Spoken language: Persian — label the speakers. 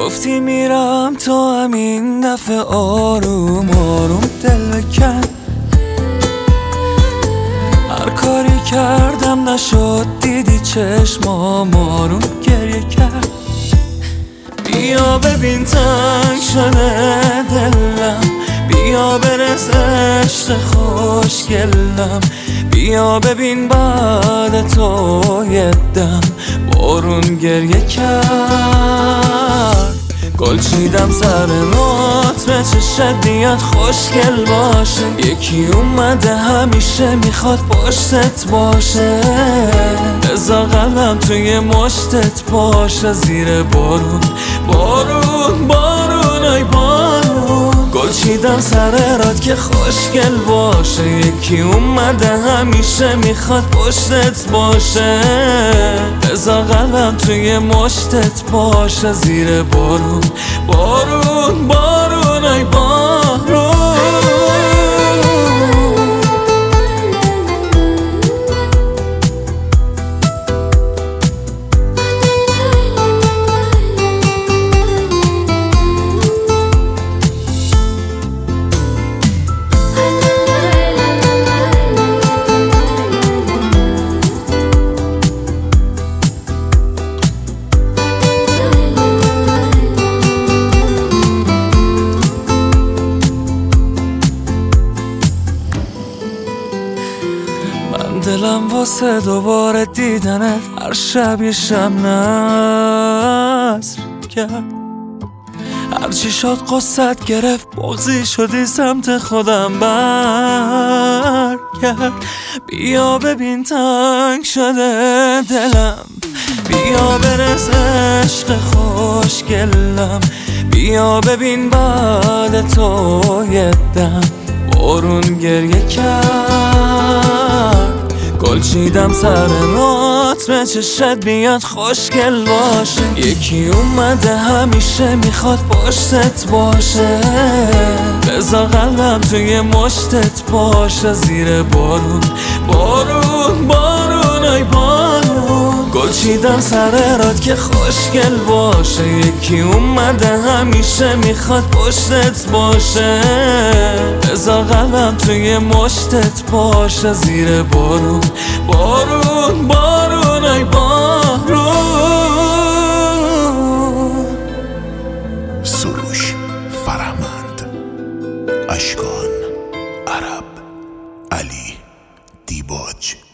Speaker 1: گفتی میرم تو همین دفعه آروم آروم دل بکن. هر کاری کردم نشد، دیدی چشمام آروم گریه کرد. بیا ببین تنگ شده دلم، بیا برس عشق خوشگلم. بیا ببین بعد تو یه دم بارون گریه کرد. گل چیدم سر رات به چشت بیاد خوشگل باشه. یکی اومده همیشه میخواد پشتت باشه. بذار قلبم توی مشتت باشه. زیر بارون بارون بارون ای بارون. گل چیدم سر رات که خوشگل باشه. یکی اومده همیشه میخواد پشتت باشه. بذار قلبم توی مشتت باشه. زیر بارون بارون بارون ای بارون. دلم واسه دوباره دیدنت هر شب یه شب نصر کرد. هرچی شد قصت گرفت، بغضی شدی سمت خودم برگرد. بیا ببین تنگ شده دلم، بیا برس عشق خوشگلم. بیا ببین بعد تو یه دم بارون گریه کرد. گل چیدم سر رات به چشت بیاد خوشگل باشه. یکی اومده همیشه میخواد پشتت باشه. بذار قلبم توی مشتت باشه. زیر بارون بارون بارون ای بارون. گل چیدم سر رات که خوشگل باشه. یکی اومده همیشه میخواد پشتت باشه. بذار قلبم توی مشتت باشه. زیر بارون بارون بارون ای بارون.
Speaker 2: سروش فرهمند، اشکان عرب، علی دیباج.